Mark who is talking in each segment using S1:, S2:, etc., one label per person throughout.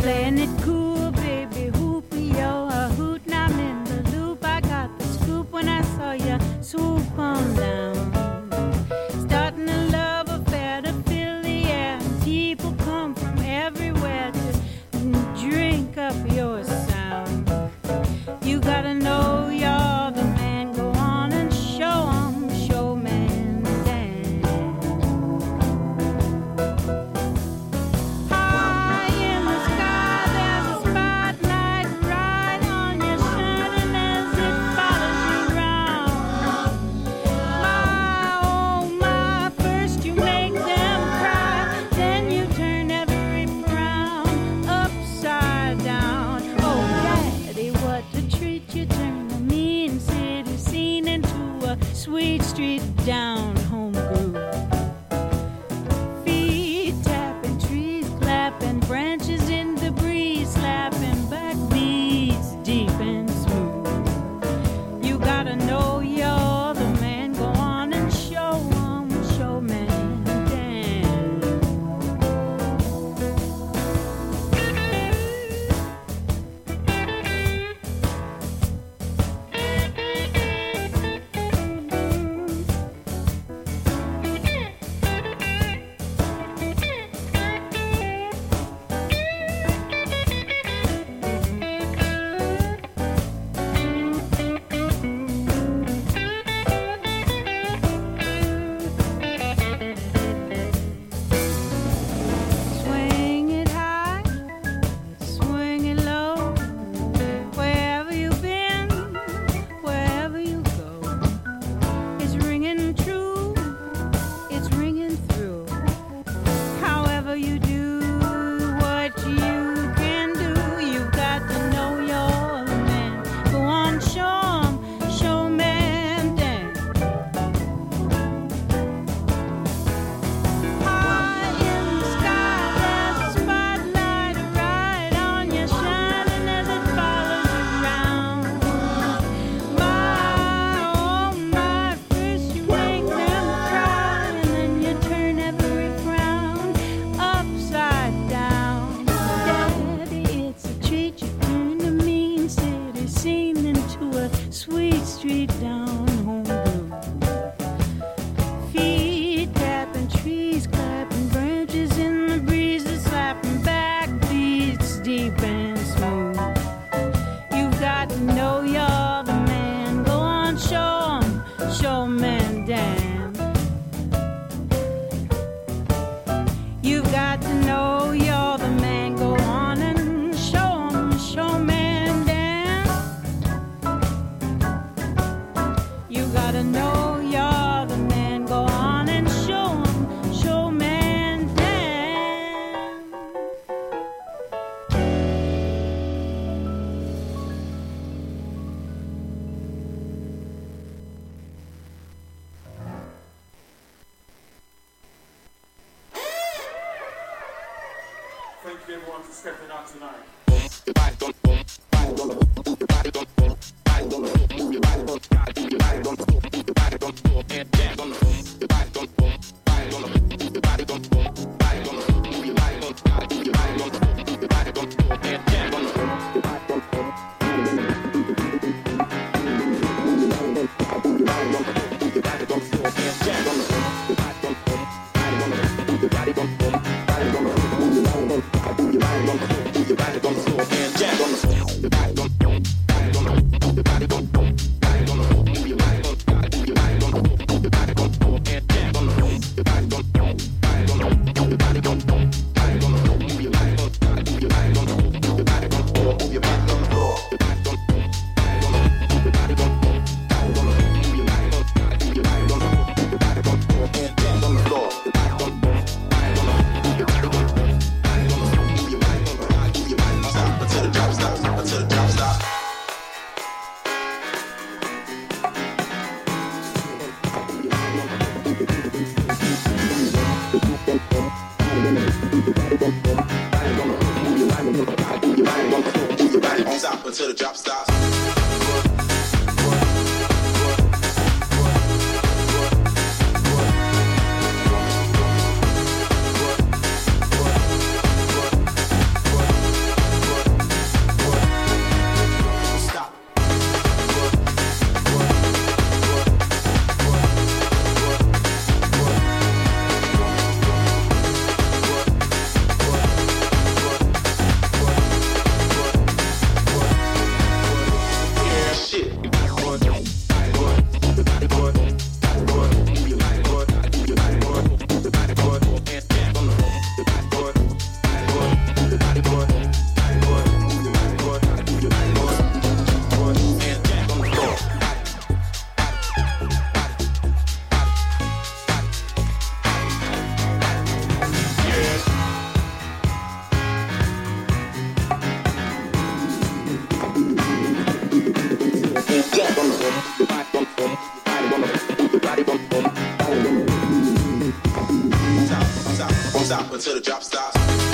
S1: playing it cool, baby. Hoop yo, a hoot, now I'm in the loop. I got the scoop when I saw you swoop on down. Starting a love affair to fill the air. People come from everywhere to drink up your sound. You gotta know you're the man. Go on and show 'em, showman dance. High in the sky, there's a spotlight right on you, shining as it follows you round. My, oh my, first you make them cry, then you turn every frown upside down. Oh, daddy, what a treat, you turn the mean city scene into a sweet street down home groove. Feet tapping, trees clapping, branches in the breeze slapping, backbeats deep and smooth. You gotta know you're the man. Go on and show 'em, showman dance. Swing it high, swing it low. Wherever you've been, wherever you go, it's ringing true, it's ringing through. However you do what you can do, you've got to know you're the man. Go on, show 'em, showman dance. High in the sky, there's a spotlight right on you, shining as it follows you round. My, oh my, first you make them cry, and then you turn every frown upside down. Daddy, it's a treat, you turn the mean city scene into a sweet street down home groove. Feet tapping, trees clapping, branches in the breezes slapping, backbeats deep and smooth. You've got to know you're the man. Go on, show 'em, showman dance. You've got to know you're the man. Go on and show 'em, showman dance. You gotta know you're the man. Go on and show 'em, showman dance.
S2: Thank you everyone for stepping out tonight.
S3: Until the drop stops. stops.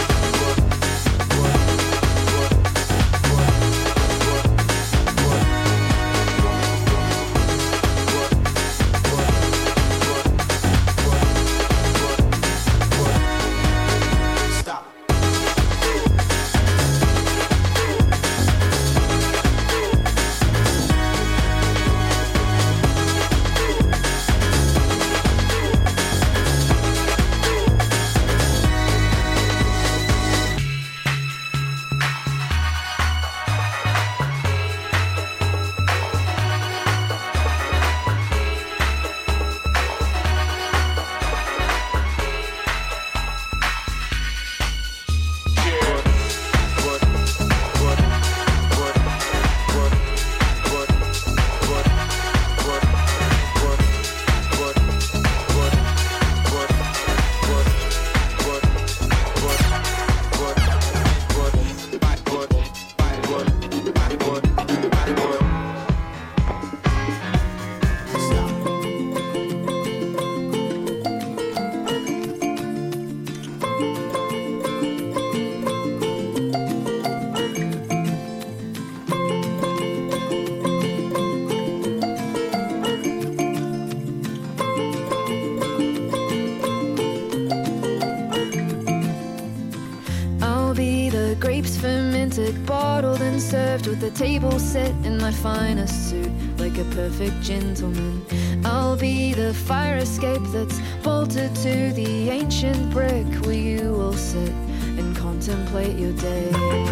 S4: Grapes fermented, bottled and served with the table set in my finest suit, like a perfect gentleman. I'll be the fire escape that's bolted to the ancient brick where you will sit and contemplate your day.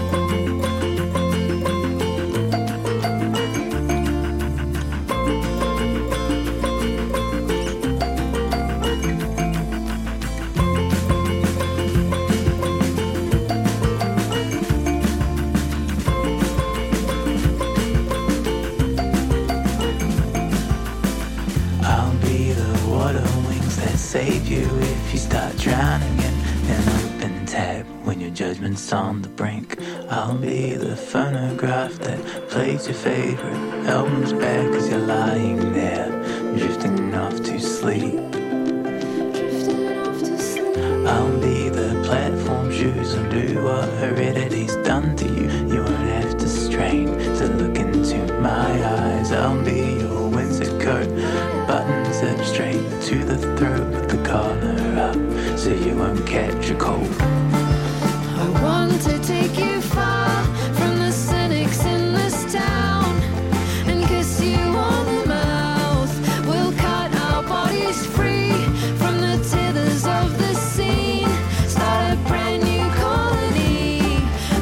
S5: Save you if you start drowning in an open tap when your judgment's on the brink. I'll be the phonograph that plays your favorite albums back as you're lying there, drifting off to sleep. I'll be the platform shoes and do what heredity's done to you. You won't have to strain to look into my eyes. I'll be your Windsor coat, buttons up straight to the throat with the collar up so you won't catch a cold.
S4: I want to take you far from the cynics in this town and kiss you on the mouth. We'll cut our bodies free from the tethers of the scene, start a brand new colony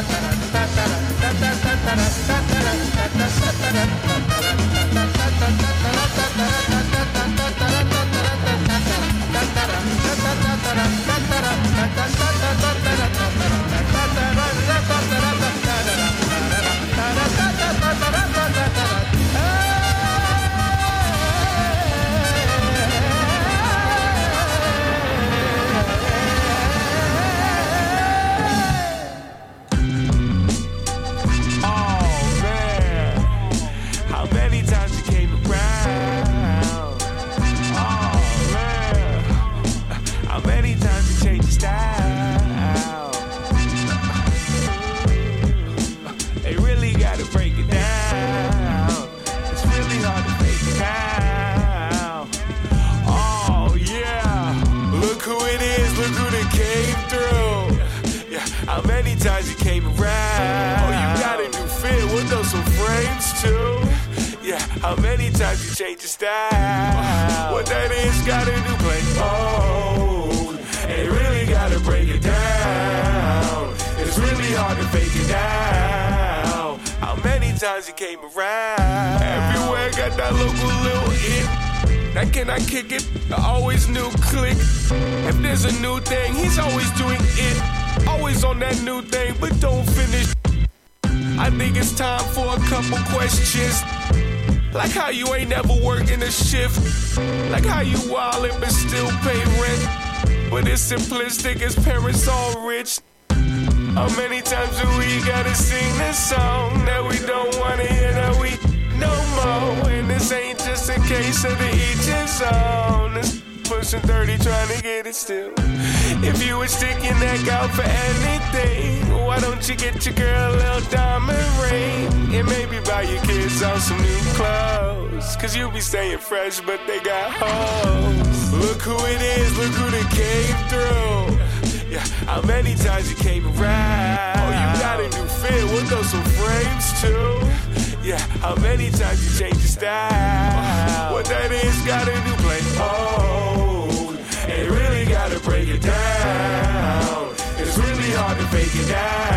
S6: How many times you change your style? What that is, gotta do plain old. Ain't really gotta break it down. It's really hard to fake it now. How many times you came around? Everywhere got that local little hit. Now can I kick it? I always knew click. If there's a new thing, he's always doing it. Always on that new thing, but don't finish. I think it's time for a couple questions. Like how you ain't never working a shift. Like how you wildin' but still pay rent. But it's simplistic as parents all rich. How many times do we gotta sing this song that we don't wanna hear, that we no more? And this ain't just a case of the each his own. It's pushing 30 trying to get it still. If you would stick your neck out for anything, why don't you get your girl a little diamond ring? And maybe buy your kids on some new clothes. Cause you be staying fresh but they got hoes. Look who it is, look who they came through. Yeah, how many times you came around? Oh, you got a new fit, we'll throw some frames too. Yeah, how many times you change your style? What that is, got a new plain old. Ain't really gotta break it down. It's really hard to fake it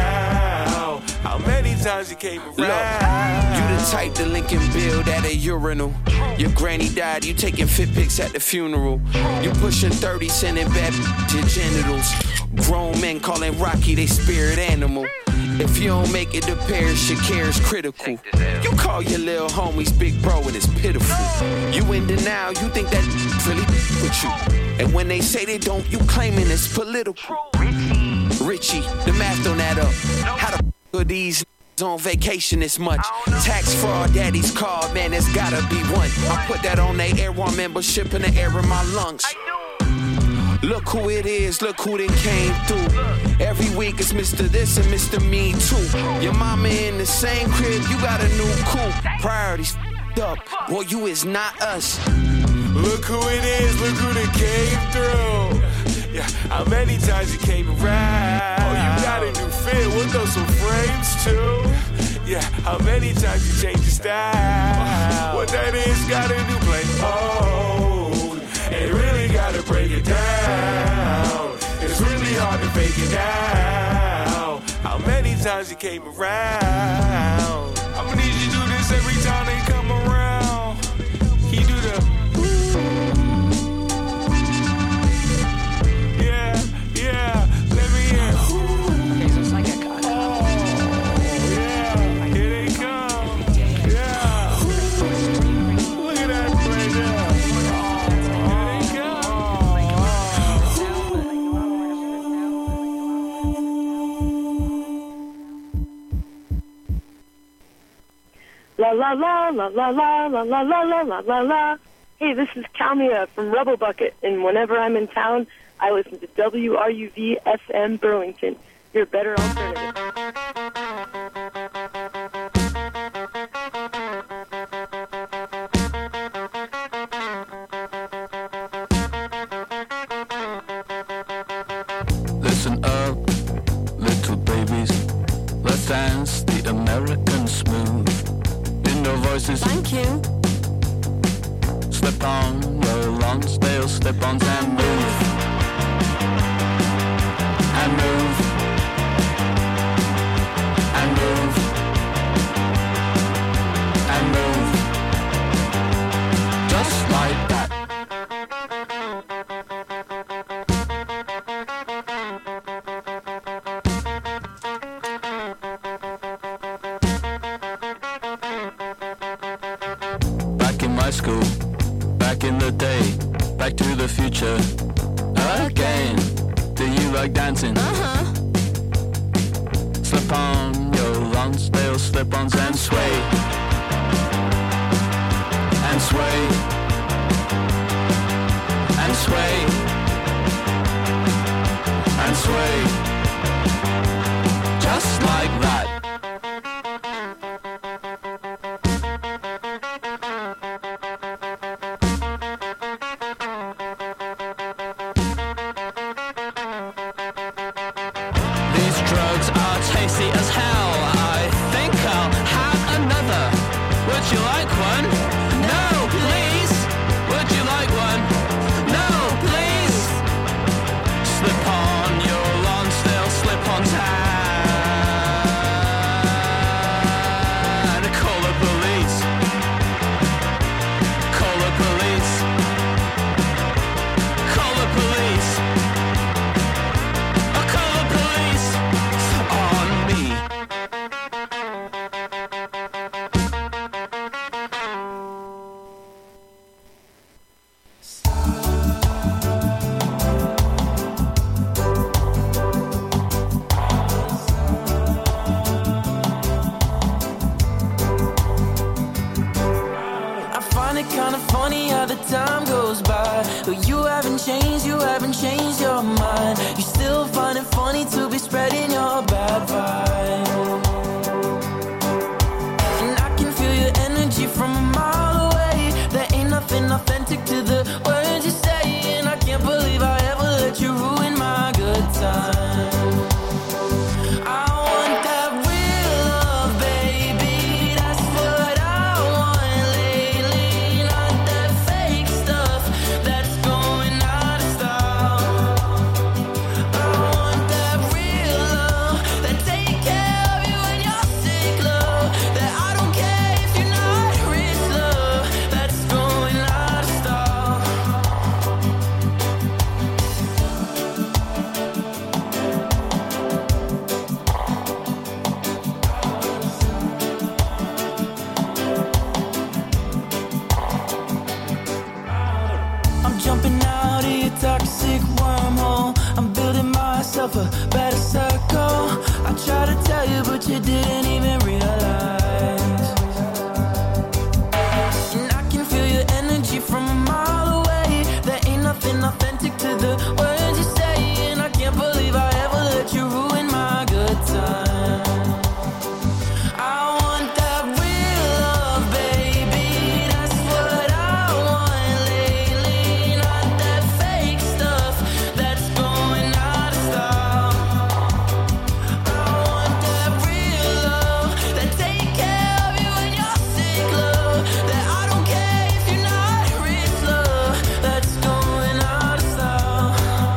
S6: now. How many times you came around?
S7: Look, you the type to link and build at a urinal. Your granny died, you taking fit pics at the funeral. You pushing 30, sending bad to genitals. Grown men calling Rocky they spirit animal. If you don't make it to Paris, your care is critical. You call your little homies big bro and it's pitiful. You in denial, you think that really with you. And when they say they don't, you claiming it's political. Richie, the math don't add up. How the are these on vacation this much? Tax fraud, daddy's card, man, there's gotta be one. I put that on their Air One membership in the air in my lungs. Look who it is, look who then came through. Every week it's Mr. This and Mr. Me too. Your mama in the same crib, you got a new coupe. Priorities up, boy, you is not us.
S6: Look who it is, look who they came through. Yeah, how many times you came around? Oh, you got a new fit, we'll throw some frames too. Yeah, how many times you change your style? What that is, got a new plain old. Ain't really gotta break it down. It's really hard to fake it now. How many times you came around? I'ma need you to do this every time they come around. Can you do the yeah, let me in.
S8: Okay, so it's like a cut.
S6: Oh, yeah, here they come. Yeah. Look at that play there. Here they
S9: come. La la la la la la la la la la la la la. Hey, this is Kalmia from Rebel Bucket, and whenever I'm in town, I listen to WRUV FM Burlington, your better alternative.
S5: Listen up, little babies. Let's dance the American smooth. In no voices.
S8: Thank you.
S5: Slip on, roll on, stale slip-ons and move. And move. school, back in the day, back to the future. Again, do you like dancing? Slip on your Lonsdale slip-ons and sway. And sway. And sway. And sway. Just like that. Tasty as hell. I think I'll have another. Would you like one? No, please. Would you like one? No, please. Slip on your Lonsdale slip-ons and call the police. Call the police. Call the police. I'll call the police.
S10: Time goes by, but you haven't changed your mind. You still find it funny to be spreading your bad vibe. And I can feel your energy from a mile away. There ain't nothing authentic to the words you say, and I can't believe I ever let you ruin my good time. I want that real love, baby. That's what I want lately. Not that fake stuff that's going out of style. I want that real love that take care of you when you're sick, love. That I don't care if you're not rich, love. That's going out of style. I'm jumping out of your toxic wormhole. I'm building myself a better circle. I tried to tell you, but you didn't even realize. And I can feel your energy from a mile away. There ain't nothing authentic to the words you say, and I can't believe I ever let you ruin my good time. I want that real love, baby. That's what I want lately. Not that fake stuff that's going out of style. I want that real love that take care of you when you're sick, love. That I don't care if you're not rich, love. That's going out of style.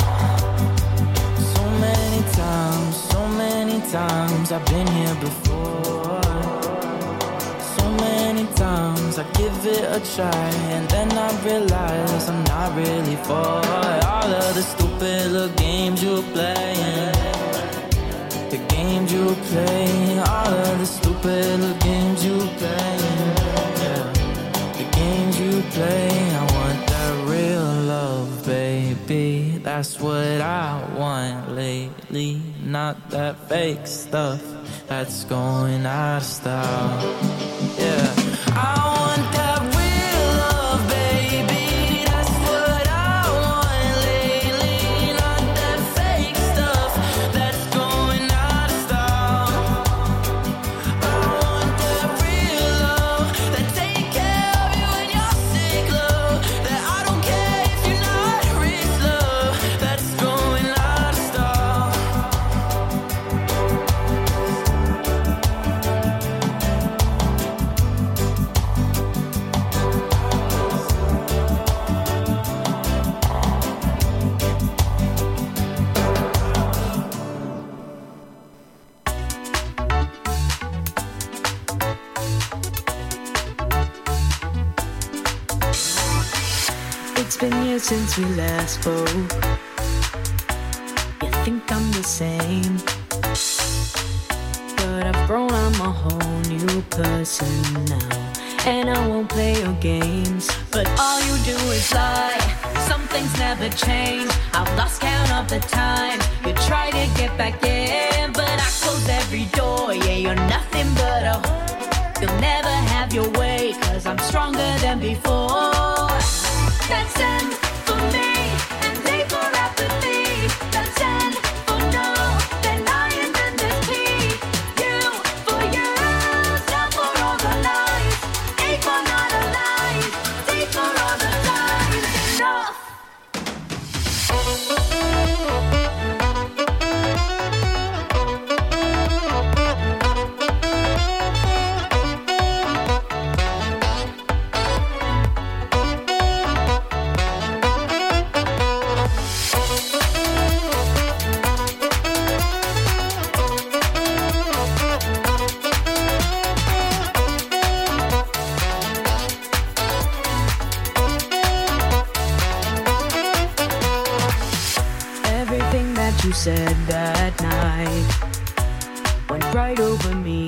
S10: So many times I've been here before. So many times I give it a try, and then I realize I'm not really for all of the stupid little games you're playing. The games you play, all of the stupid little games you play. Yeah. The games you play, I want that real love, baby. That's what I want lately. Not that fake stuff that's going out of style. Yeah, I want that real love, baby. That's what I want lately. Not that fake stuff that's going out of style. I want that real love that take care of you when you're sick, love. That I don't care if you're not rich, love. That's going out of style.
S1: It's been years since we last spoke. You think I'm the same, but I've grown, I'm a whole new person now.
S11: and I won't play your games. But all you do is lie. Some things never change. I've lost count of the time you try to get back in, but I close every door. Yeah, you're nothing but a whore. You'll never have your way, 'cause I'm stronger than before. That's end for me, and they for apathy. That's end for no, then I and then there's P. You for you, down for all the lies. A for not alive, D for all the times. Enough. Everything that you said that night went right over me.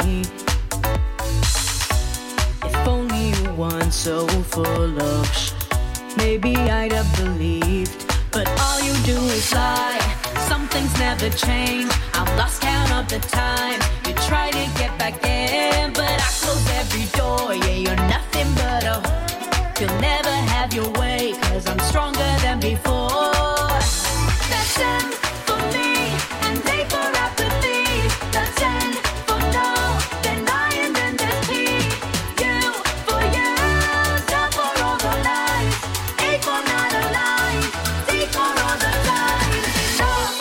S11: If only you weren't so full of maybe I'd have believed. But all you do is lie. Some things never change. I've lost count of the time you try to get back in, but I close every door. Yeah, you're nothing but a whore. You'll never have your way, 'cause I'm stronger than before. That's end for me, and they for apathy. That's end for no, then I and then there's P. You for you, down for all the lies. A for not alive, D for all the times. Enough.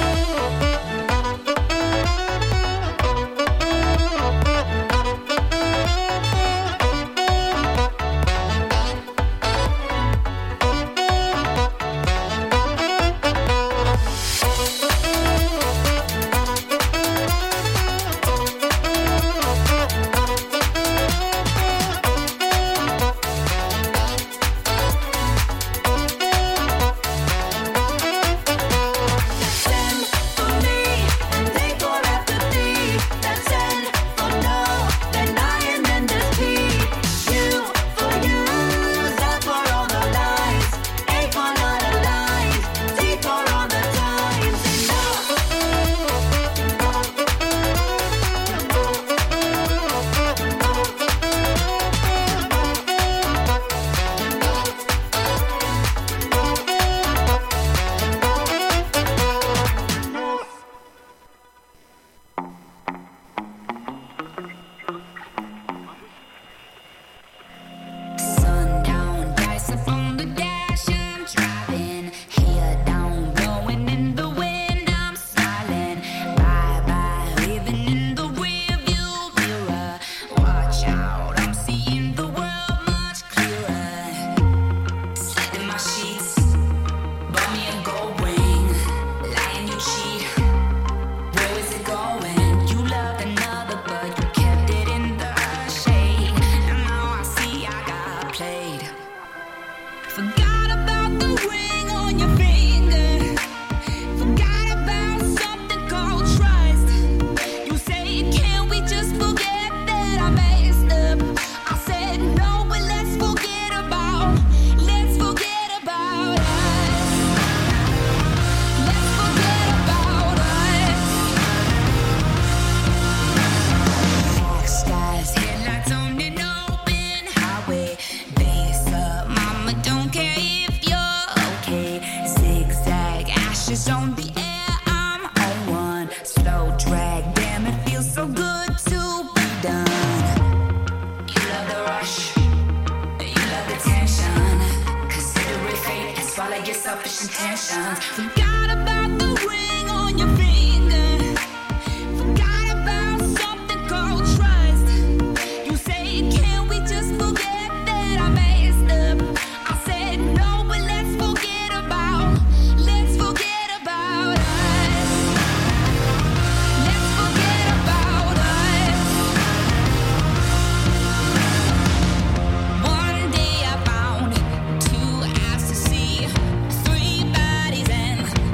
S12: selfish intentions. Forgot about the ring on your finger. Forgot about something called trust. You say, can we just forget that I messed up? I said no, but let's forget about us. Let's forget about us. One day I found two eyes to see, three bodies and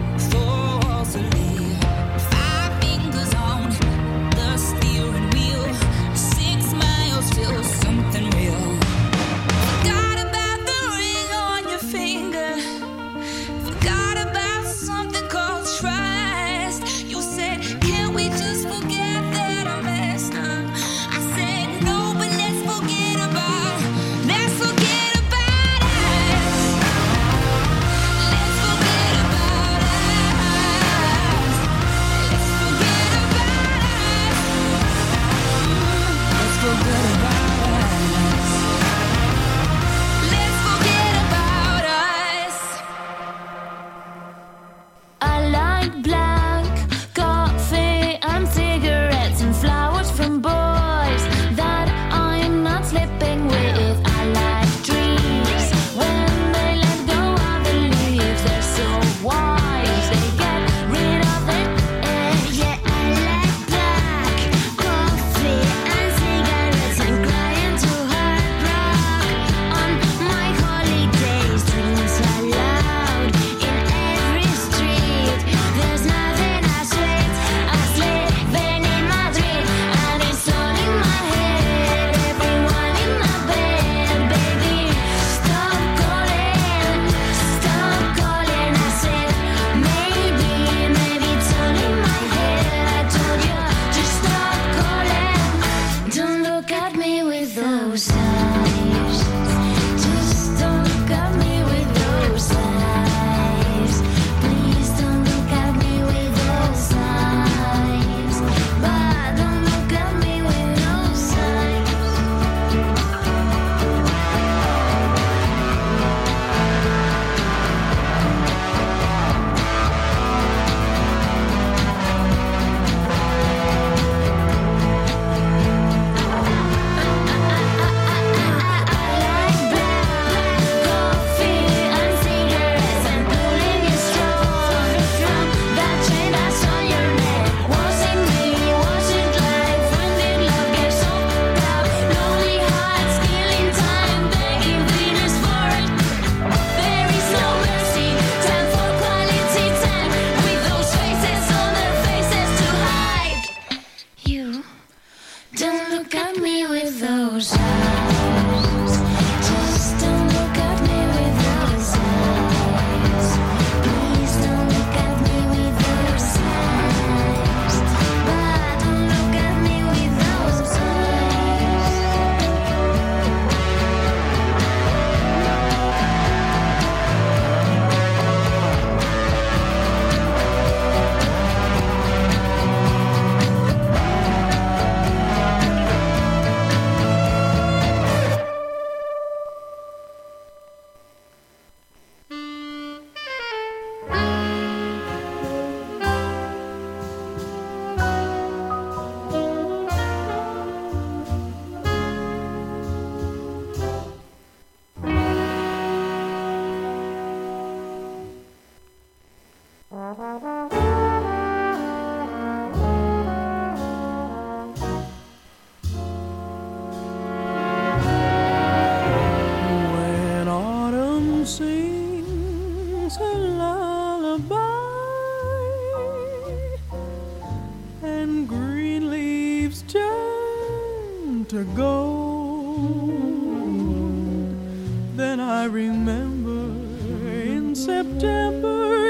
S12: Don't look at me with those eyes. Just don't look at me with those eyes. Please don't look at me with those eyes. But don't look at me with those
S13: When autumn sings a lullaby and green leaves turn to gold, then I remember in September